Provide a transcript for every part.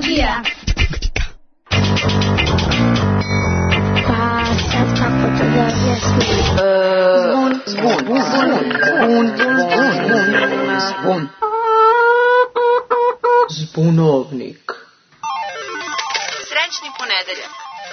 Biologija. Pa sad kako to da objasnim? Zvon. Zbunovnik. Srećni ponedeljak.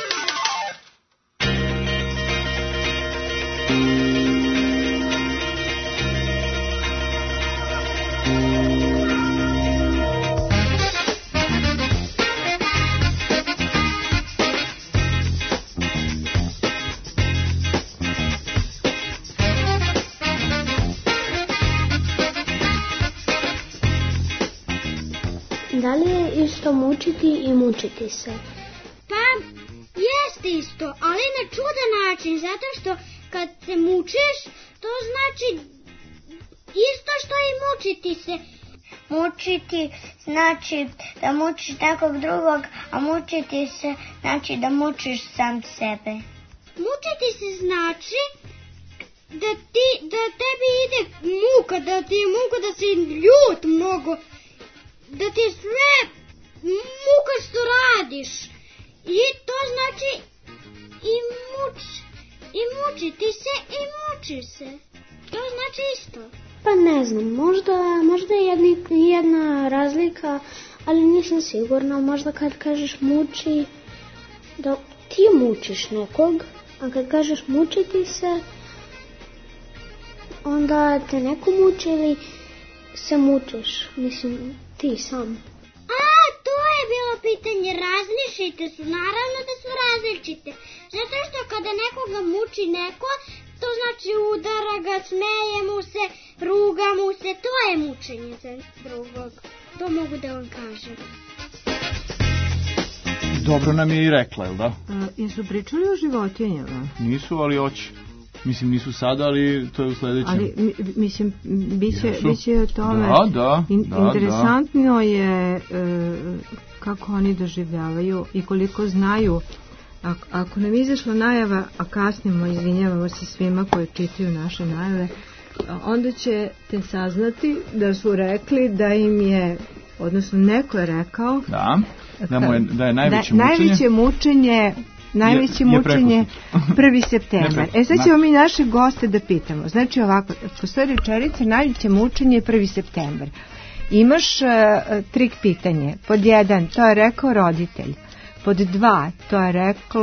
Da li je isto mučiti i mučiti se? Pa, jeste isto, ali na čudan način, zato što kad se mučiš, to znači isto što i mučiti se. Mučiti znači da mučiš nekog drugog, a mučiti se znači da mučiš sam sebe. Mučiti se znači da tebi ide muka, da ti je muka, da si ljut mnogo, da ti sve muka što radiš. I to znači i mučiti se i mučiš se. To znači isto. Pa ne znam, možda je jedna razlika, ali nisam sigurna. Možda kad kažeš muči, da ti mučiš nekog, a kad kažeš mučiti se, onda te neko muči ili se mučiš, mislim, ti sam. To je bilo pitanje, različite su, naravno da su različite. Zato što kada nekoga muči neko, to znači udara ga, smeje mu se, ruga mu se, to je mučenje za drugog. To mogu da vam kažem. Dobro nam je i rekla, jel da? Jesu pričali o životinjama? Nisu, ali hoće. Mislim, nisu sada, ali to je u sledećem. Ali, mislim, biće o tome. Da. Interesantno je kako oni doživljavaju i koliko znaju. Ako nam izašla najava, a kasnimo, izvinjavamo se svima koji čitaju naše najave, onda ćete saznati da su rekli da im je, odnosno neko je rekao da je najveće mučenje Najveće mučenje 1. septembar. Sad ćemo mi naše goste da pitamo. Znači ovako, postoji rečenica, najveće mučenje je 1. septembar. Imaš trik pitanje. Pod 1, to je rekao roditelj. Pod 2, to je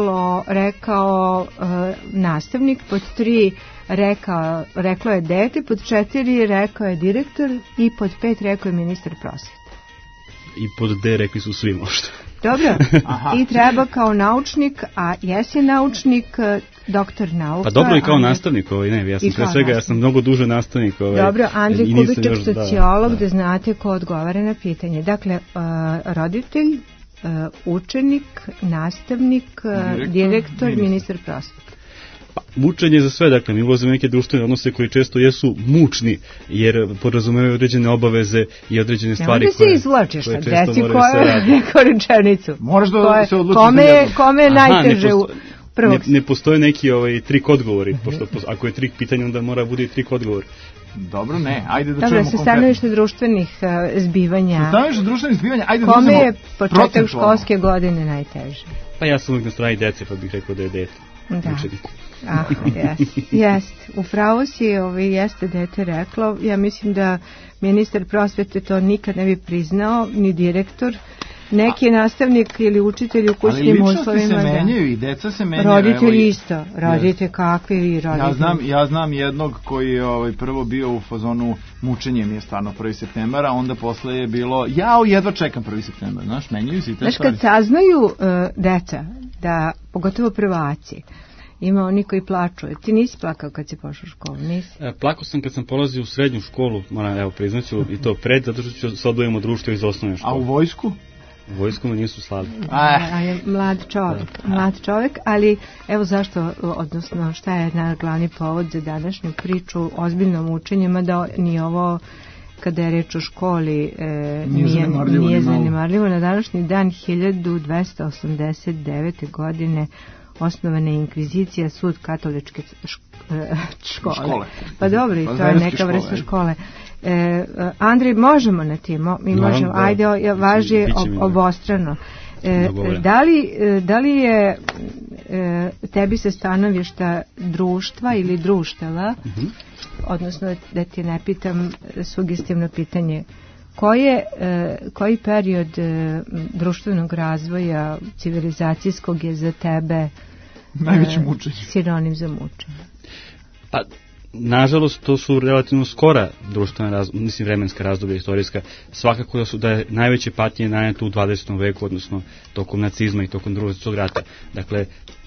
rekao nastavnik. Pod 3, reklo je dete. Pod 4, rekao je direktor. I pod 5, rekao je ministar prosvete. I pod D rekli su svi možda. Dobro, i treba kao naučnik, a jesi naučnik, doktor nauka. Pa dobro i kao nastavnik, ja sam pre svega, ja sam mnogo duže nastavnik. Dobro, Andrej Kubičak, sociolog, da znate ko odgovara na pitanje. Dakle, roditelj, učenik, nastavnik, direktor, ministar prosvete. Pa, mučenje za sve, dakle, mi ulazimo neke društvene odnose koji često jesu mučni, jer podrazumevaju određene obaveze i određene stvari koje se izvlačiš, koje često moraju se raditi. Neku rečenicu. Moraš da se odlučiš. Kome je najteže prvog? Ne postoje neki trik odgovori, pošto ako je trik pitanja, onda mora bude i trik odgovor. Dobro, ne, ajde da čujemo konkretno. Dobro, sa stanovište društvenih zbivanja. Ajde da kome je početak školske godine najteže? Pa ja sam uvijek na strani dece, pa bih rekao da je dete. Da. Jest. Upravo si jeste dete reklo. Ja mislim da ministar prosvete to nikad ne bi priznao, ni direktor. Neki nastavnik ili učitelj u kućnim uslovima. Ali ličnosti se menjaju i deca se menjaju. Roditelji isto. Rodite kakvi vi roditelji. Ja znam jednog koji je prvo bio u fazonu mučenje mi je stvarno 1. septembar, a onda posle je bilo jedva čekam 1. septembar. Znaš, menjaju se i te stvari. Kad saznaju deca, da pogotovo prvaci, ima oni koji plaču. Ti nisi plakao kad si pošao u školu, nisi? Plakao sam kad sam polazio u srednju školu, moram priznaću i to pred, zato što ću se odvojimo društvo iz osnovne škole. A u vojsku? U vojsku me nisu slali. Mlad čovjek, ali evo zašto, odnosno šta je glavni povod za današnju priču, ozbiljnom učenju, mada ni ovo kada je reč o školi nije zanemarljivo. Na današnji dan 1289. godine osnovana je inkvizicija, sud katoličke škole. Pa dobro, i to je neka vrsta škole. Andrej, možemo na tim, mi možemo, ajde, važi obostrano. Da li je tebi sa stanovišta društva ili društava, odnosno da ti ne pitam sugestivno pitanje, koji period društvenog razvoja civilizacijskog je za tebe najveće mučenje, sinonim za mučenje? Pa, nažalost, to su relativno skora društvena vremenska razdoblja istorijska. Svakako da je najveće patnje naneto u 20. veku, odnosno tokom nacizma i tokom Drugog svjetskog rata. Dakle,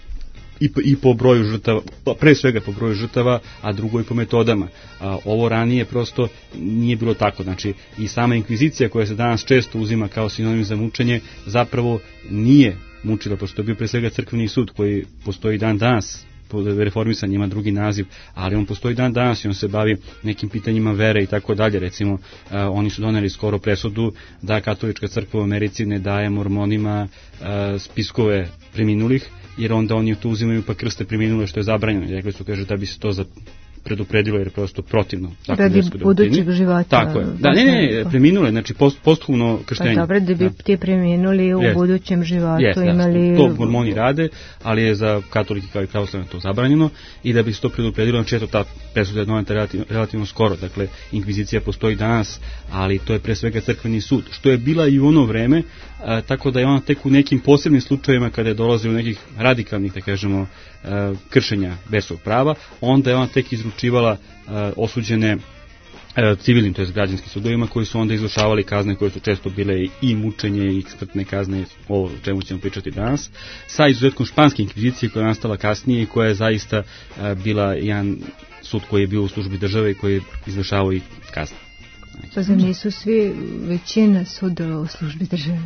i po broju žrtava, pre svega po broju žrtava, a drugo i po metodama. Ovo ranije prosto nije bilo tako. Znači, i sama inkvizicija koja se danas često uzima kao sinonim za mučenje, zapravo nije mučila, pošto je bio pre svega crkveni sud koji postoji dan danas, reformisan, ima drugi naziv, ali on postoji dan danas i on se bavi nekim pitanjima vere i tako dalje. Recimo, oni su doneli skoro presudu da katolička crkva u Americi ne daje mormonima spiskove preminulih, jer onda oni tu uzimaju pa krste preminule, što je zabranjeno. Rekli su, kaže, da bi se to predupredilo, jer je prosto protivno. Radi budućeg života. Tako je. Da, ne, preminule, znači posthumno krštenje. Pa dobro, da bi ti preminuli u budućem životu imali... To mormoni rade, ali je za katolike kao i pravoslavne to zabranjeno, i da bi se to predupredilo, znači eto, ta presuda je doneta relativno skoro. Dakle, inkvizicija postoji danas, ali to je pre svega crkveni sud, što je bila i u ono vreme, tako da je ona tek u nekim posebnim slučajevima, kada je dolazi u nekih radikalnih, da kažemo, kršenja verskog prava, onda je ona tek izručivala osuđene civilnim, to je građanskim sudovima, koji su onda izvršavali kazne koje su često bile i mučenje i smrtne kazne, ovo o čemu ćemo pričati danas, sa izuzetkom španske inkvizicije koja je nastala kasnije i koja je zaista bila jedan sud koji je bio u službi države i koji je izvršavao i kazne. Pa za nisu svi većina sudova u službi države?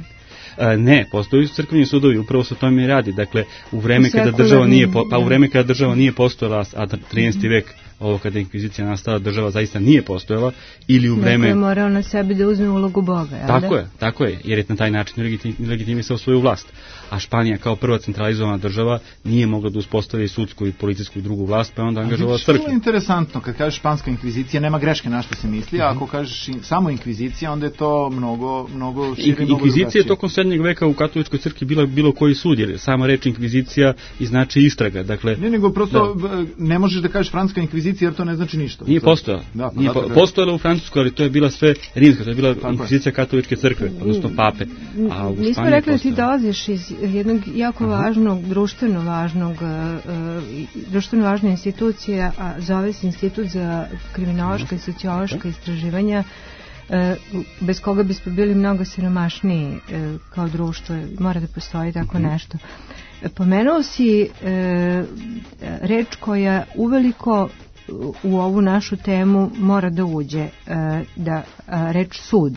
Ne, postoji su crkveni sudovi, upravo se o tome radi. Dakle, u vreme kada država nije u vreme kada država nije postojala, a 13. vek, ovo kada je inkvizicija nastala, država zaista nije postojala, ili u vreme... Neko je morao na sebi da uzme ulogu Boga, jel? Tako je, jer je na taj način legitimisao svoju vlast. A Španija kao prva centralizovana država nije mogla da uspostavi sudsku i policijsku i drugu vlast, pa je onda angažovala crkvu. To je interesantno, kad kažeš španska inkvizicija, nema greške na što se misli, a ako kažeš samo inkvizicija, onda je to mnogo šire. Inkvizicija je tokom srednjeg veka u katoličkoj crkvi bila bilo koji sud, jer sama reč inkvizicija i znači istraga. Dakle, nego prosto ne možeš da kažeš francuska inkvizicija, jer to ne znači ništa. Nije postojala. Postojala u Francuskoj, ali to je bila sve rimska, to je bila inkvizicija katoličke crkve, odnosno pape. A u Španiji smo rekli da ti dolaziš iz jednog jako važnog, društveno važne institucije, a zove se Institut za kriminološka i sociološka istraživanja, bez koga bismo bili mnogo siromašniji kao društvo. Mora da postoji tako nešto. Pomenuo si reč koja uveliko u ovu našu temu mora da uđe, reč sud.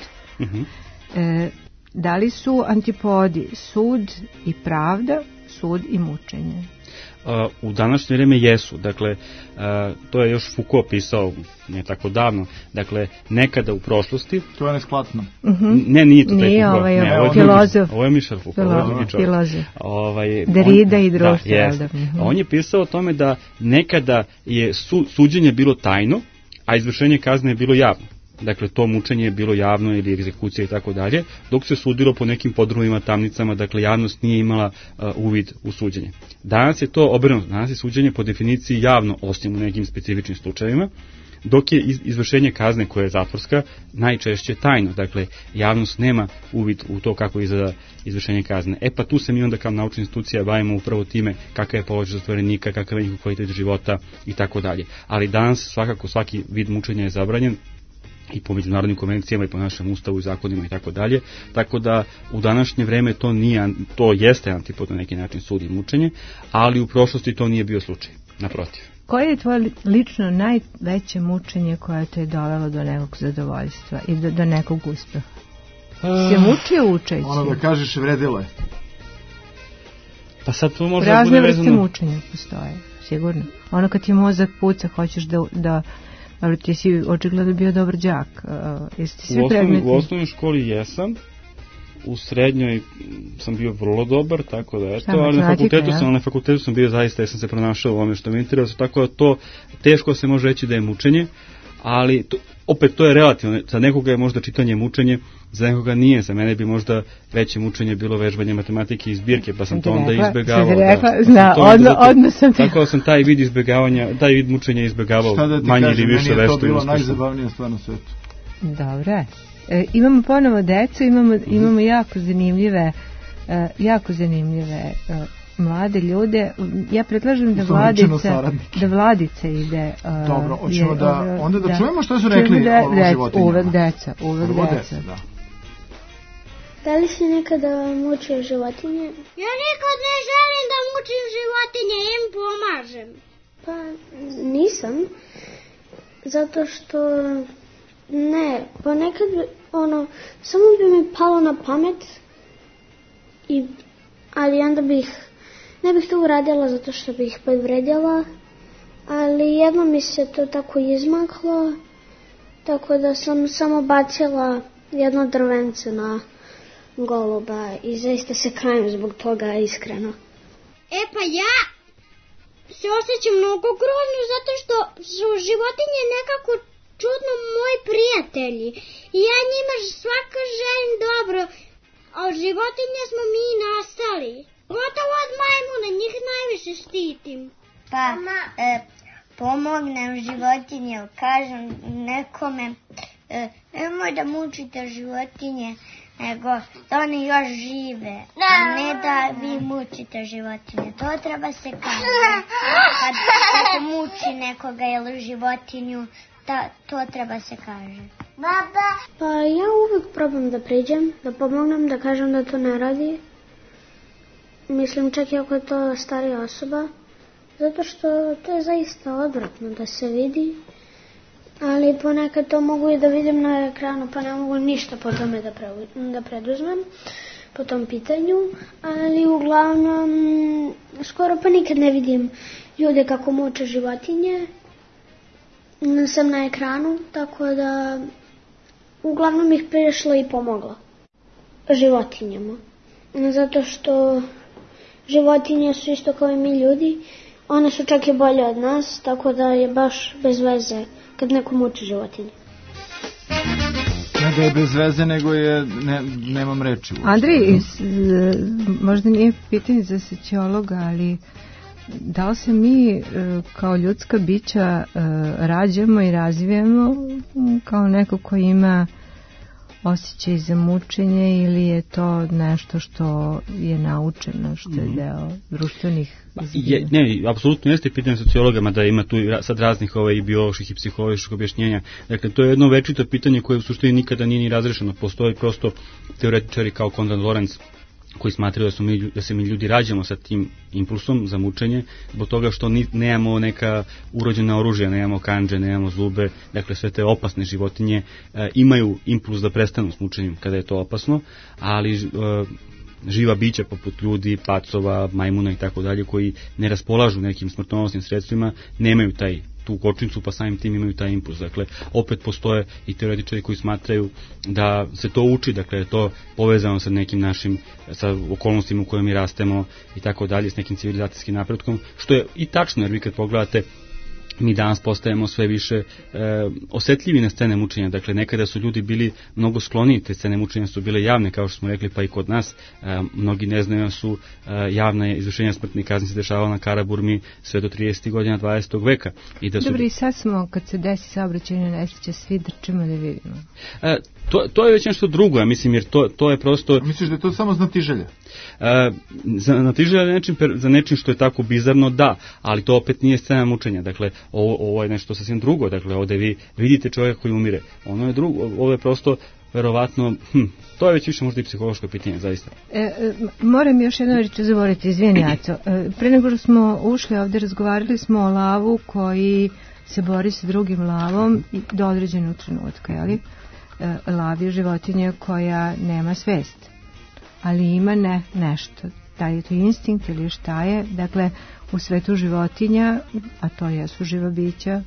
Da li su antipodi sud i pravda, sud i mučenje? U današnje vrijeme jesu. Dakle, to je još Foucault pisao ne tako davno. Dakle, nekada u prošlosti... To je neskladno. Ne, nije to taj Foucault. Nije, filozof. Ovo je Michel Foucault. Filozof. Derrida i drugi. On je pisao o tome da nekada je suđenje bilo tajno, a izvršenje kazne je bilo javno. Dakle, to mučenje je bilo javno ili egzekucija i tako dalje, dok se sudilo po nekim podrumima, tamnicama, dakle javnost nije imala uvid u suđenje. Danas je to obrnuto, danas je suđenje po definiciji javno, osim u nekim specifičnim slučajevima, dok je izvršenje kazne koja je zatvorska najčešće tajno, dakle javnost nema uvid u to kako izgleda izvršenje kazne. Pa tu se mi onda kao naučna institucija bavimo upravo time kakav je položaj zatvorenika, kakav je njihov kvalitet života i tako dalje. Ali danas svakako svaki vid mučenja je zabranjen, i po međunarodnim konvencijama i po našem ustavu i zakonima i tako dalje, tako da u današnje vreme to jeste antipod na neki način sud i mučenje, ali u prošlosti to nije bio slučaj, naprotiv. Koje je tvoje lično najveće mučenje koje te je dovelo do nekog zadovoljstva i do nekog uspeha? Se mučio učeći? Ono da kažeš vredilo je. Pa sad to može da bude vezano... Razne vrste mučenja postoje, sigurno. Ono kad ti mozak puca, hoćeš da ali ti si očigledno bio dobar đak. U osnovnoj školi jesam, u srednjoj sam bio vrlo dobar, tako da eto, ali na fakultetu sam bio zaista, ja sam se pronašao u ovome što me interesuje, tako da to teško se može reći da je mučenje, ali opet to je relativno. Za nekoga je možda čitanje mučenje, za nekoga nije. Za mene bi možda veće mučenje bilo vežbanje matematike i zbirke, pa sam to onda izbegavao. Tako sam taj vid izbegavanja, taj vid mučenja izbegavao manje ili više vešto. Meni je to bilo najzabavnija stvar na svetu. Dobro. Imamo ponovo decu, imamo jako zanimljive mlade ljude. Ja predlažem da Vladica ide. Dobro, hoćemo onda da čujemo što su rekli o životinjama. Uvek deca. Da li si nekada mučio životinje? Ja nikad ne želim da mučim životinje, im pomažem. Pa nisam, zato što ne, ponekad samo bi mi palo na pamet, ali onda ne bih to uradila zato što bih povredila, ali jedno mi se to tako izmaklo, tako da sam samo bacila jedno drvence na goluba i zaista se kajem zbog toga iskreno. Pa ja se osjećam mnogo grozno zato što su životinje nekako čudno moji prijatelji i ja njima svaka želim dobro, a od životinje smo mi nastali. Gotovo od majmuna, njih najviše štitim. Pa, pomognem životinje, kažem nekome, nemoj da mučite životinje, nego da oni još žive, a ne da vi mučite životinje. To treba se kaže. Kad se muči nekoga ili životinju, to treba se kaže. Pa ja uvijek probam da priđem, da pomognem, da kažem da to ne radi. Mislim čak i ako je to starija osoba, zato što to je zaista odvratno da se vidi, ali ponekad to mogu i da vidim na ekranu, pa ne mogu ništa po tome da preduzmem po tom pitanju, ali uglavnom skoro pa nikad ne vidim ljude kako muče životinje, sam na ekranu, tako da uglavnom ih prišla i pomogla životinjama, zato što životinje su isto kao i mi ljudi, one su čak i bolje od nas, tako da je baš bez veze kad neko muči životinje. Ne da je bez veze, nego je, nemam reči. Andrej, možda nije pitanje za sociologa, ali da li se mi kao ljudska bića rađamo i razvijamo kao neko ko ima osjećaj za mučenje ili je to nešto što je naučeno, što je deo društvenih zbira? Ne, apsolutno jeste pitanje sociologa, mada ima tu sad raznih i bioloških i psiholoških objašnjenja. Dakle, to je jedno večito pitanje koje u suštini nikada nije ni razrešeno. Postoji prosto teoretičari kao Konrad Lorenz koji smatraju da se mi ljudi rađamo sa tim impulsom za mučenje, zbog toga što nemamo neka urođena oružja, nemamo kandže, nemamo zube, dakle sve te opasne životinje imaju impuls da prestanu s mučenjem kada je to opasno, ali živa bića poput ljudi, pacova, majmuna i tako dalje, koji ne raspolažu nekim smrtonosnim sredstvima, nemaju tu kočnicu, pa samim tim imaju taj impuls. Dakle, opet postoje i teoretičari koji smatraju da se to uči, dakle, je to povezano sa nekim našim, sa okolnostima u kojima mi rastemo i tako dalje, s nekim civilizacijskim napretkom, što je i tačno, jer vi kad pogledate, mi danas postajemo sve više osetljivi na scene mučenja. Dakle, nekada su ljudi bili mnogo skloniji, te scene mučenja su bile javne, kao što smo rekli, pa i kod nas. Mnogi ne znaju da su javne izvršenja smrtnih kazni se dešavala na Karaburmi sve do 30. godina 20. veka. Dobro, i sad smo, kad se desi saobraćajna nesreća, svi drčimo da vidimo. To je već nešto drugo, ja mislim, jer to je prosto... Misliš da je to samo znatiželja? Znatiželja za nečim što je tako bizarno, da, ali to opet nije scena mučenja. Dakle, ovo je nešto sasvim drugo. Dakle, ovde vi vidite čovjeka koji umire. Ono je drugo, ovo je prosto verovatno, to je već više možda i psihološko pitanje, zaista. Moram još jedno reći zavoliti, izvijeni Aco. Pre nego što smo ušli ovde, razgovarali smo o lavu koji se bori sa drugim lavom do određenog trenutka, jeli? Lav je životinja koja nema svest, ali ima nešto, da je to instinkt ili šta je. Dakle, u svetu životinja, a to jesu živa bića,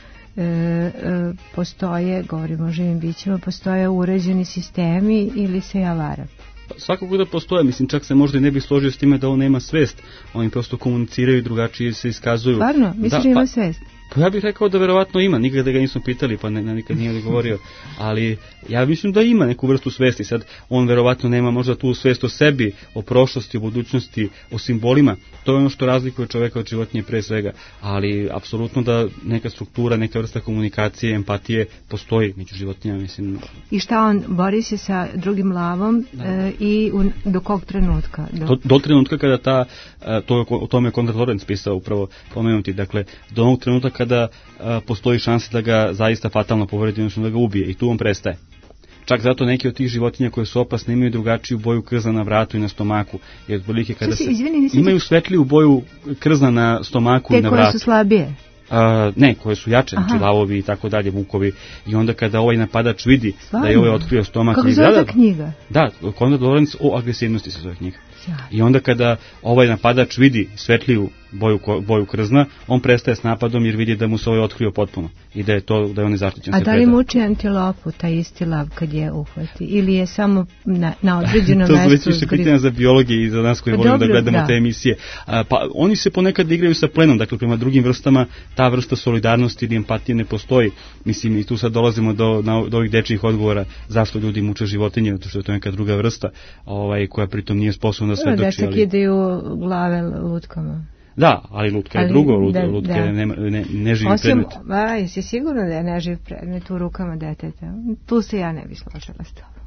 postoje, govorimo o živim bićima, postoje uređeni sistemi ili se ja varam? Svakako da postoje, mislim, čak se možda i ne bi složio s time da on nema svest, oni prosto komuniciraju, drugačije se iskazuju. Stvarno? Misliš da ima svest? Pa ja bih rekao da verovatno ima, nikada ga nismo pitali, pa nikad nije odgovorio, ali ja mislim da ima neku vrstu svesti. Sad, on verovatno nema možda tu svest o sebi, o prošlosti, o budućnosti, o simbolima, to je ono što razlikuje čoveka od životinje pre svega, ali apsolutno da neka struktura, neka vrsta komunikacije, empatije postoji među životinjama, mislim. I šta on, bori se sa drugim lavom i do kog trenutka? Do trenutka kada o tome je Konrad Lorenz pisao upravo pomenuti, dakle, do onog trenutka kada postoji šansa da ga zaista fatalno povredi, odnosno da ga ubije, i tu on prestaje. Čak zato neki od tih životinja koje su opasne imaju drugačiju boju krzna na vratu i na stomaku, jer otprilike kada imaju svetliju boju krzna na stomaku i na vratu. Te koje su slabije? Ne, koje su jače, znači lavovi i tako dalje, vukovi, i onda kada ovaj napadač vidi da je ovaj otkrio stomak... Kako zove ta knjiga? Da, Konrad Lorenz o agresivnosti se zove knjiga. I onda kada ovaj napadač vidi svetliju boju krzna, on prestaje s napadom jer vidi da mu se ovaj otkrio potpuno i da je on nezaštićen. A da li muči antilopu, taj isti lav kad je uhvati? Ili je samo na određeno mesto? To su već pitanja za biologije i za nas koji volimo da gledamo te emisije. Pa oni se ponekad igraju sa plenom, dakle prema drugim vrstama ta vrsta solidarnosti ili empatije ne postoji. Mislim, i tu sad dolazimo do ovih dečjih odgovora zašto ljudi muče životinje, zato što je to neka druga vrsta koja pritom nije sposobna da svedoči. Deca kidaju glave lutkama. Da, ali lutka je drugo, lutka je neživi predmet. Jesi sigurno da je neživ predmet u rukama deteta? Tu se ja ne bi složila s tobom.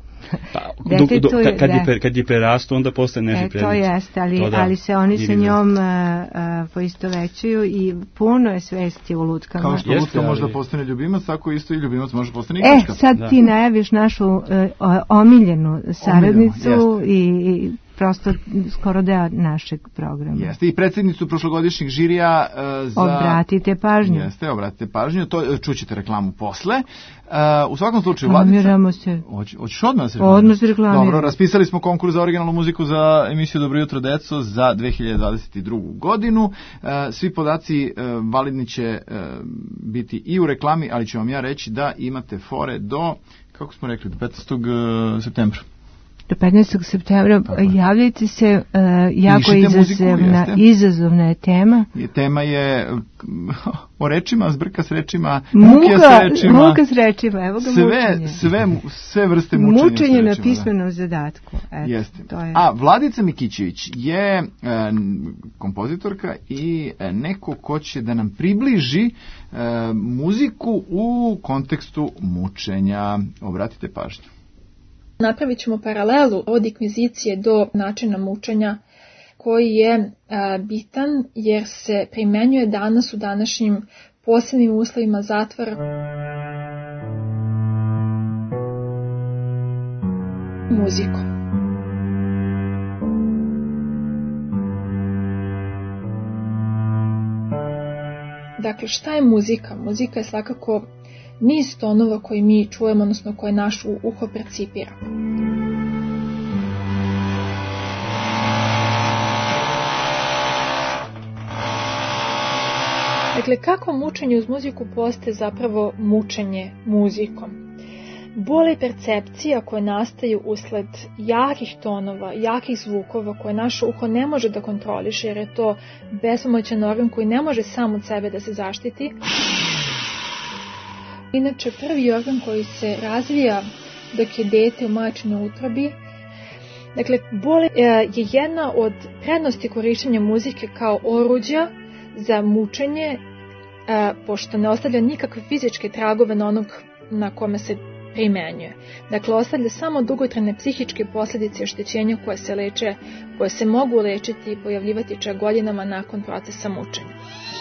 Kad je prerastu, onda postaje neživ predmet. To jeste, ali se oni sa njom poistovećuju i puno je svesti u lutkama. Kao što lutka može da postane ljubimac, tako isto i ljubimac može postane igračka. Sad ti najaviš našu omiljenu saradnicu i prosto skoro deo našeg programa. Jeste, i predsjednicu prošlogodišnjeg žirija za... Obratite pažnju. Jeste, obratite pažnju, to čućete reklamu posle. U svakom slučaju, Vladica... se. Hoćeš odmah se reklamiramo? Odmah se reklamiramo. Dobro, raspisali smo konkurs za originalnu muziku za emisiju Dobro jutro, deco za 2022. godinu. Svi podaci validni će biti i u reklami, ali ću vam ja reći da imate fore do, kako smo rekli, do 15. septembra. Do 15. septembra javljajte se, jako izazovna je tema. Tema je o rečima, zbrka s rečima, muka s rečima, evo ga mučenje. Sve vrste mučenja. Mučenje na pismenom zadatku. Jeste. A Vladica Mikićević je kompozitorka i neko ko će da nam približi muziku u kontekstu mučenja. Obratite pažnju. Napravit ćemo paralelu od inkvizicije do načina mučenja koji je bitan jer se primenjuje danas u današnjim posebnim uslovima zatvora. Muzikom. Dakle, šta je muzika? Muzika je svakako niz tonova koji mi čujemo, odnosno koje naš uho percipira. Dakle, kako mučenje uz muziku postaje zapravo mučenje muzikom? Bol i percepcija koje nastaju usled jakih tonova, jakih zvukova koje naše uho ne može da kontroliše jer je to bespomoćan organ koji ne može sam od sebe da se zaštiti. Inače, prvi organ koji se razvija dok je dete u majčinoj utrobi. Dakle, bol je jedna od prednosti korištenja muzike kao oruđa za mučenje, pošto ne ostavlja nikakve fizičke tragove na onog na kome se primenjuje. Dakle, ostavlja samo dugotrajne psihičke posljedice oštećenja koje se mogu lečiti i pojavljivati čak godinama nakon procesa mučenja.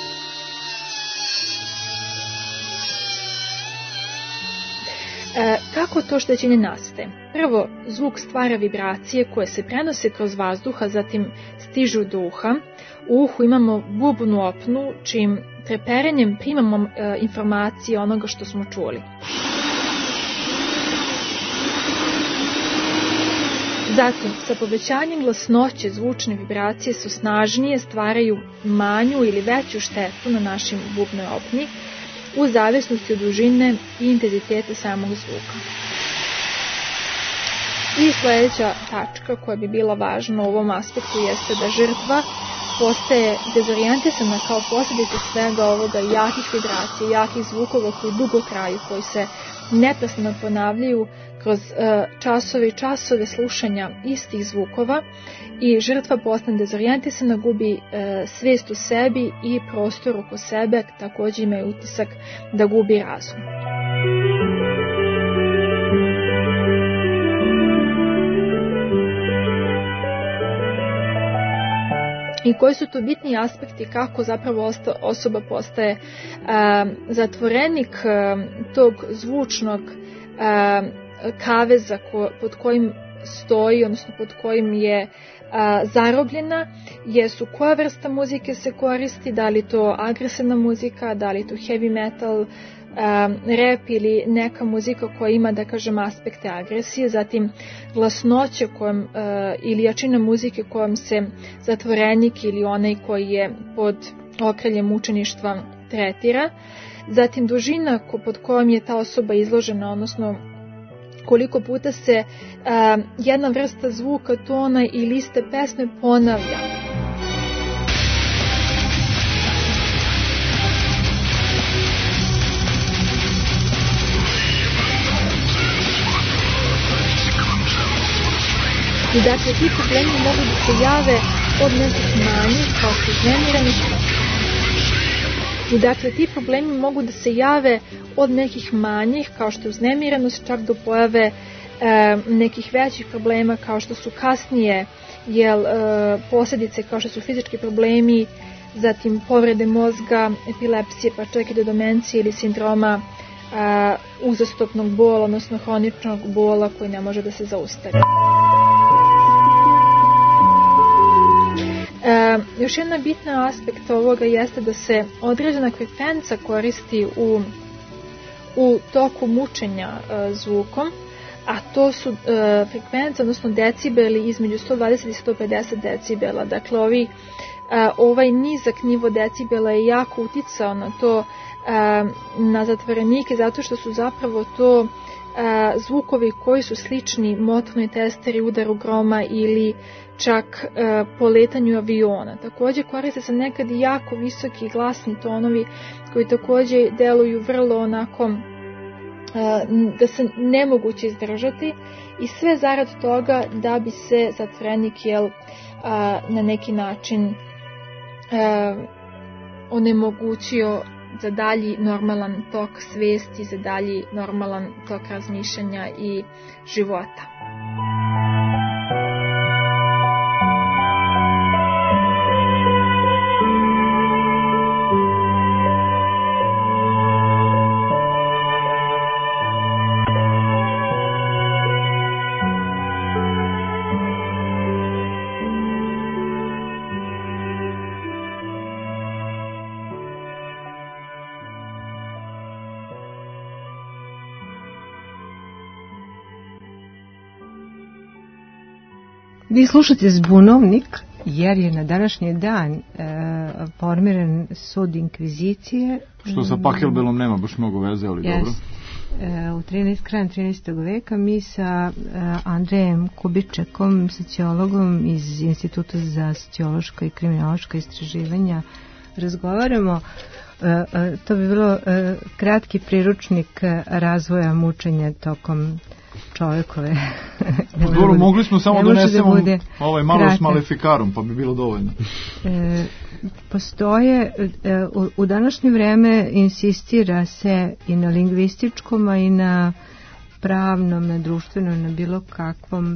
Kako to oštećenje nastaje? Prvo, zvuk stvara vibracije koje se prenose kroz vazduh, a zatim stižu do uha. U uhu imamo bubnu opnu, čijim treperenjem primamo informacije onoga što smo čuli. Zatim, sa povećanjem glasnoće zvučne vibracije su snažnije, stvaraju manju ili veću štetu na našim bubnoj opni, u zavisnosti od dužine i intenziteta samog zvuka. I sljedeća tačka koja bi bila važna u ovom aspektu jeste da žrtva postaje dezorijentisana kao posljedica svega ovoga, jakih vibracija, jakih zvukova koji dugo traju, koji se neprestano ponavljaju kroz časove i časove slušanja istih zvukova, i žrtva postane dezorijentisana, gubi svijest u sebi i prostor oko sebe, također ima utisak da gubi razum. I koji su to bitni aspekti kako zapravo osoba postaje zatvorenik tog zvučnog kaveza pod kojim stoji, odnosno pod kojim je zarobljena, jesu koja vrsta muzike se koristi, da li to agresivna muzika, da li to heavy metal, rap ili neka muzika koja ima, da kažem, aspekte agresije, zatim glasnoće kojom, ili jačina muzike kojom se zatvorenik ili onaj koji je pod okriljem mučeništva tretira, zatim dužina pod kojom je ta osoba izložena, odnosno koliko puta se jedna vrsta zvuka, tona i liste pesme ponavlja. I dakle, ti problemi mogu da se jave od nekih manjih, kao što uznemiranost. I dakle, ti problemi mogu da se jave od nekih manjih, kao što je uznemiranost, čak do pojave nekih većih problema, kao što su kasnije posljedice, kao što su fizički problemi, zatim povrede mozga, epilepsije, pa čak i do demencije ili sindroma uzastopnog bola, odnosno hroničnog bola koji ne može da se zaustavi. Još jedna bitna aspekt ovoga jeste da se određena frekvenca koristi u toku mučenja zvukom, a to su frekvenca, odnosno decibeli između 120 i 150 decibela. Dakle, ovaj nizak nivo decibela je jako uticao na to, na zatvorenike, zato što su zapravo to zvukovi koji su slični motornoj testeri, udaru groma ili čak poletanju aviona. Također koriste se nekad jako visoki glasni tonovi koji također deluju vrlo onako da se nemoguće izdržati, i sve zarad toga da bi se zatvorenik na neki način onemogućio za dalji normalan tok svijesti, za dalji normalan tok razmišljanja i života. Vi slušate Zbunovnik, jer je na današnji dan formiran sud inkvizicije. Što sa Pachelbelom nema baš mnogo veze, ali dobro. Krajem 13. veka mi sa Andrejem Kubičekom, sociologom iz Instituta za sociološka i kriminološka istraživanja, razgovaramo. To bi bilo kratki priručnik razvoja mučenja tokom čovjekove. Dobro, mogli smo samo donesemo malo s malefikarom, pa bi bilo dovoljno. Postoje, u današnje vrijeme insistira se i na lingvističkom, a i na pravnom, na društvenom, na bilo kakvom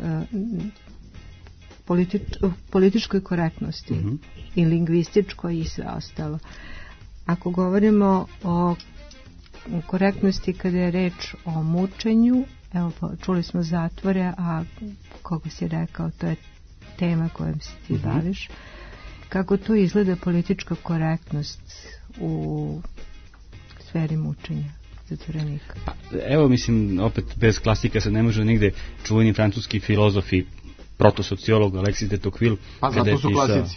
političkoj korektnosti, i lingvističkoj i sve ostalo. Ako govorimo o korektnosti kada je reč o mučenju, evo, čuli smo zatvore, a koga si rekao, to je tema kojom se ti baviš. Kako to izgleda politička korektnost u sferi mučenja zatvorenika? Evo, mislim, opet bez klasika se ne može nigde. Čuveni francuski filozofi, protosociolog Alexis de Tocqueville. Pa zato su klasici.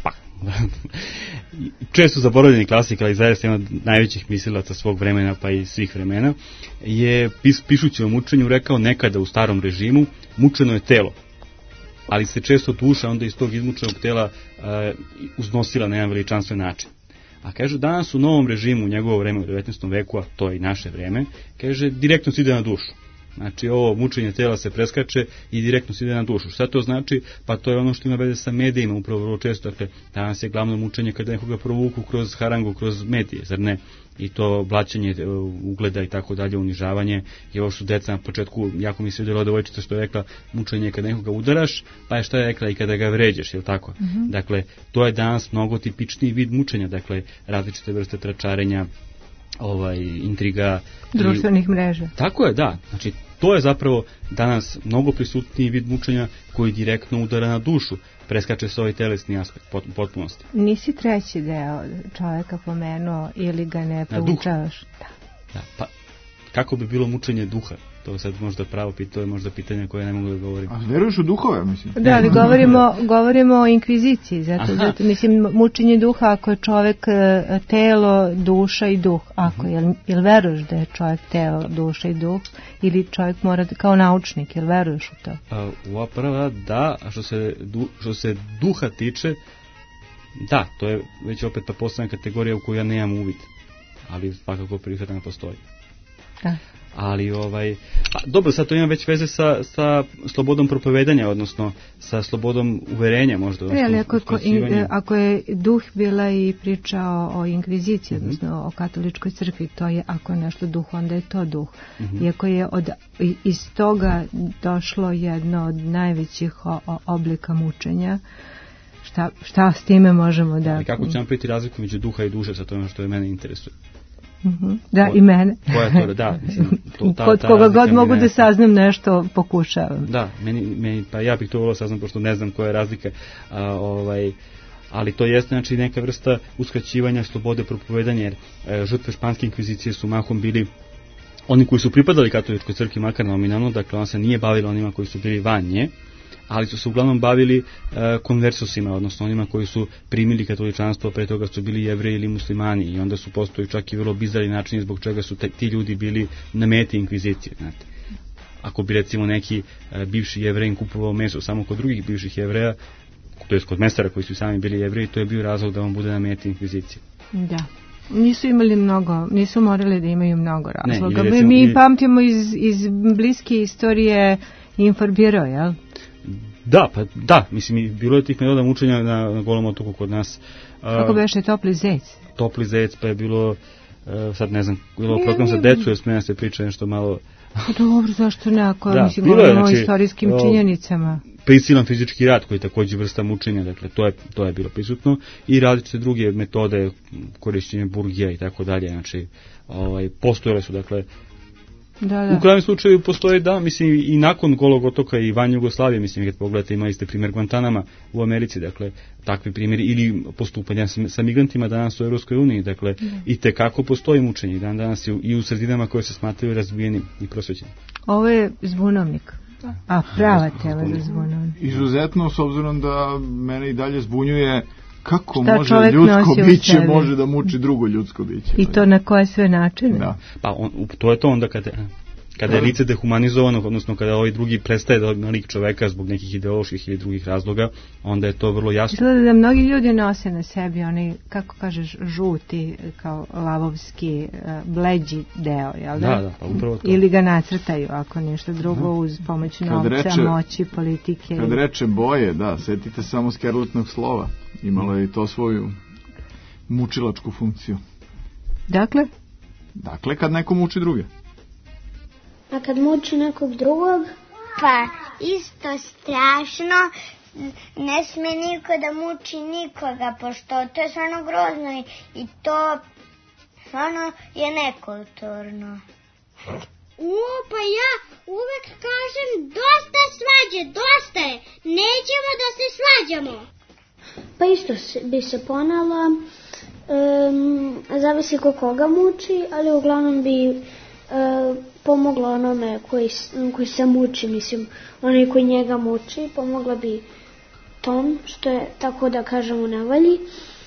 Često zaboravljeni klasik, ali zaista jedan od najvećih mislilaca svog vremena, pa i svih vremena, je pišući o mučenju rekao: nekada u starom režimu mučeno je telo, ali se često duša onda iz tog izmučenog tela uznosila na jedan veličanstven način. A kaže, danas u novom režimu, u njegovo vreme u 19. veku, a to je i naše vreme, kaže, direktno se ide na dušu. Znači, ovo mučenje tela se preskače i direktno se ide na dušu. Šta to znači? Pa to je ono što ima veze sa medijima, upravo vrlo često. Dakle, danas je glavno mučenje kada nekoga provuku kroz harangu, kroz medije, zar ne? I to blaćenje ugleda i tako dalje, unižavanje. I ovo što deca na početku, jako mi se vidjela devojčica što je rekla, mučenje kada nekoga udaraš, pa je šta je rekla i kada ga vređaš, je li tako? Dakle, to je danas mnogo tipičniji vid mučenja, dakle, različite vrste tračarenja, intriga. Društvenih mreža. Tako je, da. Znači, to je zapravo danas mnogo prisutniji vid mučenja koji direktno udara na dušu, preskače se ovaj telesni aspekt potpunosti. Nisi treći deo čovjeka pomenuo ili ga ne proučavaš? Da. Pa, kako bi bilo mučenje duha? To je sad možda pravo to je možda pitanje koje ne mogu da govorim. A veruješ u duhove, mislim? Da, ali govorimo o inkviziciji, zato mislim, mučenje duha, ako je čovjek telo, duša i duh, ako, jel veruješ da je čovjek telo, duša i duh, ili čovjek mora, kao naučnik, jel veruješ u to? Ova prva, da, a što se duha tiče, da, to je već opet ta posebna kategorija u koju ja nemam uvid, ali svakako prihvatam postoji. Da. Ali dobro, sad to ima već veze sa slobodom propovedanja, odnosno sa slobodom uverenja možda. Ali ako je duh bila i priča o inkviziciji, odnosno o katoličkoj crkvi, to je ako je nešto duh, onda je to duh. Iako je iz toga došlo jedno od najvećih oblika mučenja, šta s time možemo da... Ali kako ćemo priti razliku među duha i duše, sa to što je mene interesuje? Da, i mene. Koja to, da. Kod koga god mogu da saznam nešto, pokušavam. Da, meni, pa ja bih to volio saznam, pošto ne znam koja je razlika, ali to jeste, znači, neka vrsta uskraćivanja slobode propovedanja, jer žrtve španske inkvizicije su mahom bili oni koji su pripadali katoličkoj crkvi, makar nominalno, dakle ona se nije bavila onima koji su bili van nje, ali su se uglavnom bavili konversusima, odnosno onima koji su primili katoličanstvo, pre toga su bili Jevreji ili muslimani, i onda su postoji čak i vrlo bizarni načini zbog čega su ti ljudi bili na meti inkvizicije. Znate. Ako bi recimo neki bivši Jevrejin kupovao meso samo kod drugih bivših Jevreja, to je kod mesara koji su sami bili Jevreji, to je bio razlog da on bude na meti inkvizicije. Da. Nisu morali da imaju mnogo razloga. Mi pamtimo iz bliske istorije Inforbiro, jel? Da, mislim, bilo je tih metoda mučenja na Golom otoku kod nas. Kako beše Topli zec? Topli zec, pa je bilo, sad ne znam, bilo program za decu, jer smena se priča nešto malo... Dobro, zašto ne, mislim, govorimo o istorijskim činjenicama. Prisilan fizički rad, koji je također vrsta mučenja, dakle, to je bilo prisutno, i različite druge metode, korišćenje burgija i tako dalje, znači, postojale su, dakle, Da. U krajnjem slučaju postoje, da, mislim, i nakon Golog otoka i van Jugoslavije, mislim, kad pogledate, imali ste primjer Guantanama u Americi, dakle, takvi primjeri, ili postupanja sa migrantima danas u Europskoj uniji, dakle, i tekako postoji mučenje danas i u sredinama koje se smatraju razvijenim i prosvećenim. Ovo je zbunovnik. A prava tema za zbunovnik. Izuzetno, s obzirom da mene i dalje zbunjuje kako može ljudsko biće može da muči drugo ljudsko biće. I to na koje sve načine? Da. Pa to je to onda kada je lice dehumanizovano, odnosno kada ovaj drugi prestaje da ima lik čoveka zbog nekih ideoloških ili drugih razloga, onda je to vrlo jasno. Izgleda da mnogi ljudi nose na sebi onaj, kako kažeš, žuti, kao lavovski, bleđi deo, jel da? Da, pa upravo to. Ili ga nacrtaju, ako nešto drugo, uz pomoć novca, moći, politike. Kad reče boje, da, setite samo skerletnog slova. Imalo je i to svoju mučilačku funkciju. Dakle? Dakle, kad neko muči druge. A kad muči nekog drugog? Pa, isto strašno, ne sme niko da muči nikoga, pošto to je stvarno grozno i to stvarno je nekulturno. Pa ja uvek kažem dosta svađe, dosta je, nećemo da se svađamo. Pa isto bi se ponela, zavisi ko koga muči, ali uglavnom bi pomogla onome koji se muči, mislim, onaj koji njega muči, pomogla bi tom, što je, tako da kažem, u nevolji.